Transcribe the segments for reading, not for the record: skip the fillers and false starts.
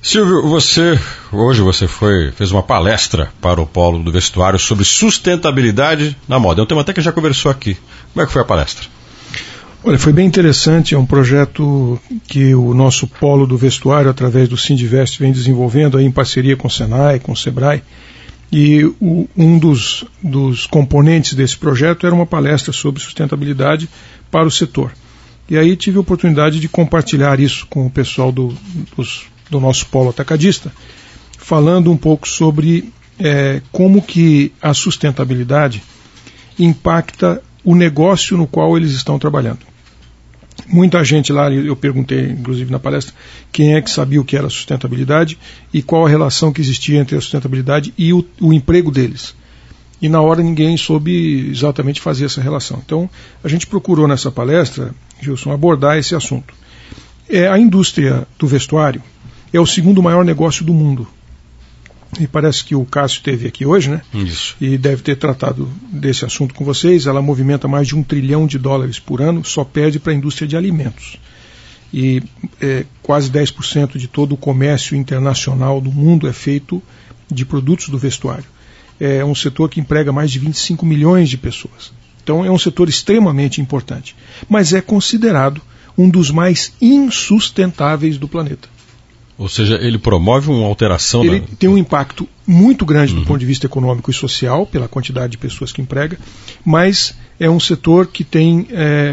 Silvio, hoje você fez uma palestra para o Polo do Vestuário sobre sustentabilidade na moda. É um tema até que já conversou aqui. Como é que foi a palestra? Olha, foi bem interessante. É um projeto que o nosso Polo do Vestuário, através do Sindivest, vem desenvolvendo aí em parceria com o Senai, com o Sebrae. E um dos componentes desse projeto era uma palestra sobre sustentabilidade para o setor. E aí tive a oportunidade de compartilhar isso com o pessoal do nosso polo atacadista, falando um pouco sobre como que a sustentabilidade impacta o negócio no qual eles estão trabalhando. Muita gente lá, eu perguntei inclusive na palestra, quem é que sabia o que era sustentabilidade e qual a relação que existia entre a sustentabilidade e o emprego deles. E na hora ninguém soube exatamente fazer essa relação. Então a gente procurou nessa palestra, Gilson, abordar esse assunto. A indústria do vestuário é o segundo maior negócio do mundo. E parece que o Cássio esteve aqui hoje, né? Isso. E deve ter tratado desse assunto com vocês. Ela movimenta mais de $1 trilhão por ano, só perde para a indústria de alimentos. E quase 10% de todo o comércio internacional do mundo é feito de produtos do vestuário. É um setor que emprega mais de 25 milhões de pessoas. Então é um setor extremamente importante. Mas é considerado um dos mais insustentáveis do planeta. Ou seja, ele promove uma alteração... Ele tem um impacto muito grande do ponto de vista econômico e social, pela quantidade de pessoas que emprega, mas é um setor que tem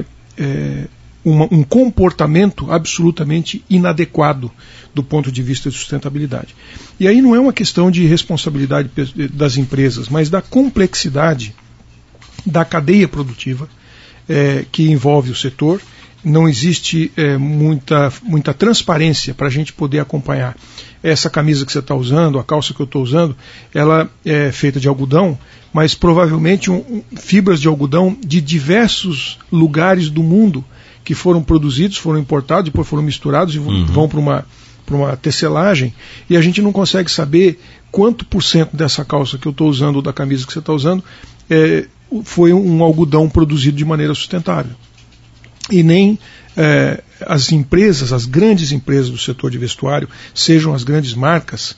um comportamento absolutamente inadequado do ponto de vista de sustentabilidade. E aí não é uma questão de responsabilidade das empresas, mas da complexidade da cadeia produtiva que envolve o setor. Não existe muita transparência para a gente poder acompanhar. Essa camisa que você está usando, a calça que eu estou usando, ela é feita de algodão, mas provavelmente fibras de algodão de diversos lugares do mundo que foram produzidos, foram importados, depois foram misturados e vão para uma tecelagem, e a gente não consegue saber quanto % dessa calça que eu estou usando ou da camisa que você está usando foi um algodão produzido de maneira sustentável. E nem as empresas, as grandes empresas do setor de vestuário, sejam as grandes marcas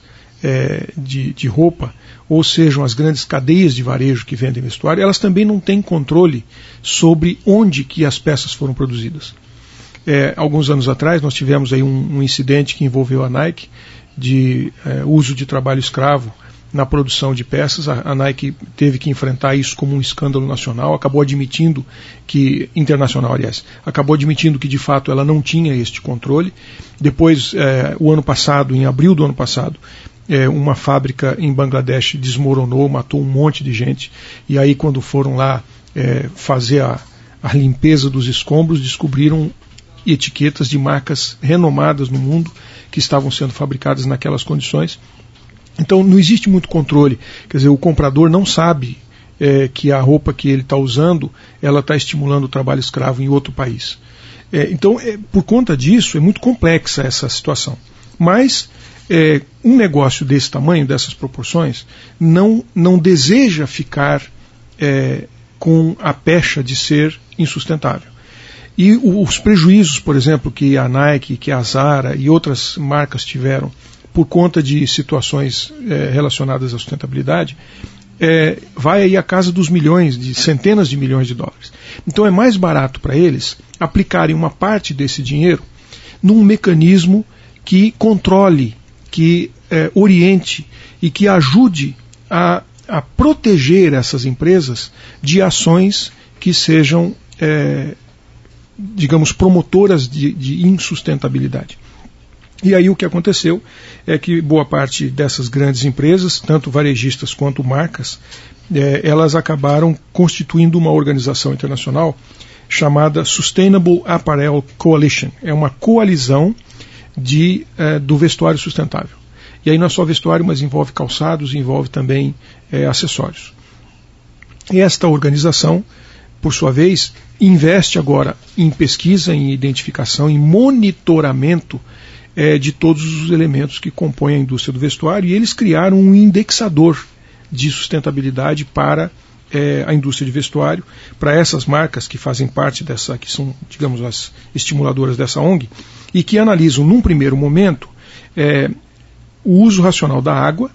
de roupa, ou sejam as grandes cadeias de varejo que vendem vestuário, elas também não têm controle sobre onde que as peças foram produzidas. Alguns anos atrás nós tivemos aí um incidente que envolveu a Nike de uso de trabalho escravo na produção de peças. A Nike teve que enfrentar isso como um escândalo nacional, acabou admitindo que, internacional aliás, acabou admitindo que de fato ela não tinha este controle. Depois, o ano passado, em abril do ano passado, uma fábrica em Bangladesh desmoronou, matou um monte de gente, e aí quando foram lá fazer a limpeza dos escombros, descobriram etiquetas de marcas renomadas no mundo que estavam sendo fabricadas naquelas condições. Então não existe muito controle, quer dizer, o comprador não sabe que a roupa que ele está usando, ela está estimulando o trabalho escravo em outro país. Então, por conta disso, é muito complexa essa situação. Mas um negócio desse tamanho, dessas proporções, não deseja ficar com a pecha de ser insustentável. E os prejuízos, por exemplo, que a Nike, que a Zara e outras marcas tiveram por conta de situações relacionadas à sustentabilidade, vai aí a casa dos milhões, de centenas de milhões de dólares. Então é mais barato para eles aplicarem uma parte desse dinheiro num mecanismo que controle, que oriente e que ajude a proteger essas empresas de ações que sejam, digamos, promotoras de insustentabilidade. E aí o que aconteceu é que boa parte dessas grandes empresas, tanto varejistas quanto marcas, elas acabaram constituindo uma organização internacional chamada Sustainable Apparel Coalition. É uma coalizão do vestuário sustentável. E aí não é só vestuário, mas envolve calçados, envolve também acessórios. E esta organização, por sua vez, investe agora em pesquisa, em identificação, em monitoramento de todos os elementos que compõem a indústria do vestuário, e eles criaram um indexador de sustentabilidade para a indústria de vestuário, para essas marcas que fazem parte dessa, que são, digamos, as estimuladoras dessa ONG, e que analisam, num primeiro momento, o uso racional da água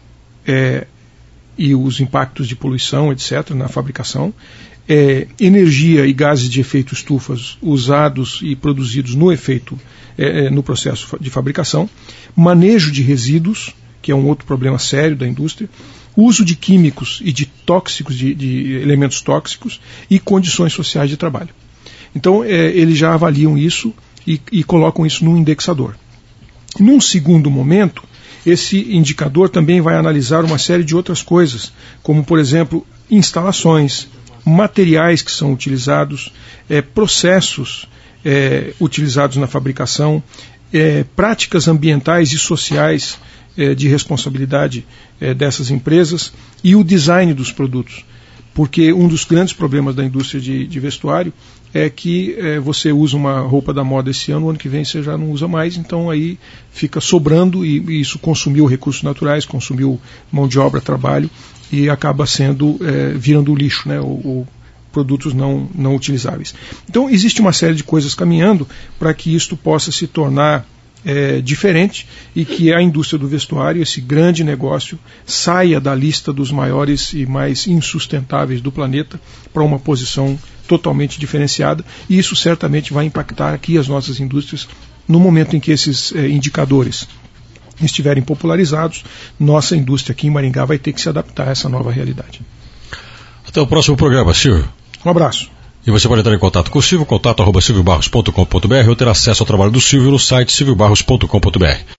e os impactos de poluição, etc., na fabricação, energia e gases de efeito estufas usados e produzidos no processo de fabricação, manejo de resíduos, que é um outro problema sério da indústria, uso de químicos e de tóxicos, de elementos tóxicos e condições sociais de trabalho. Então, eles já avaliam isso e colocam isso num indexador. Num segundo momento, esse indicador também vai analisar uma série de outras coisas, como, por exemplo, instalações, materiais que são utilizados, processos utilizados na fabricação, práticas ambientais e sociais de responsabilidade dessas empresas e o design dos produtos. Porque um dos grandes problemas da indústria de vestuário é que você usa uma roupa da moda esse ano, o ano que vem você já não usa mais, então aí fica sobrando e isso consumiu recursos naturais, consumiu mão de obra, trabalho e acaba virando lixo, né, ou produtos não utilizáveis. Então existe uma série de coisas caminhando para que isto possa se tornar diferente e que a indústria do vestuário, esse grande negócio, saia da lista dos maiores e mais insustentáveis do planeta para uma posição totalmente diferenciada, e isso certamente vai impactar aqui as nossas indústrias no momento em que esses indicadores estiverem popularizados. Nossa indústria aqui em Maringá vai ter que se adaptar a essa nova realidade. Até o próximo programa, Silvio. Um abraço. E você pode entrar em contato com o Silvio, contato@silviobarros.com.br, ou ter acesso ao trabalho do Silvio no site silviobarros.com.br.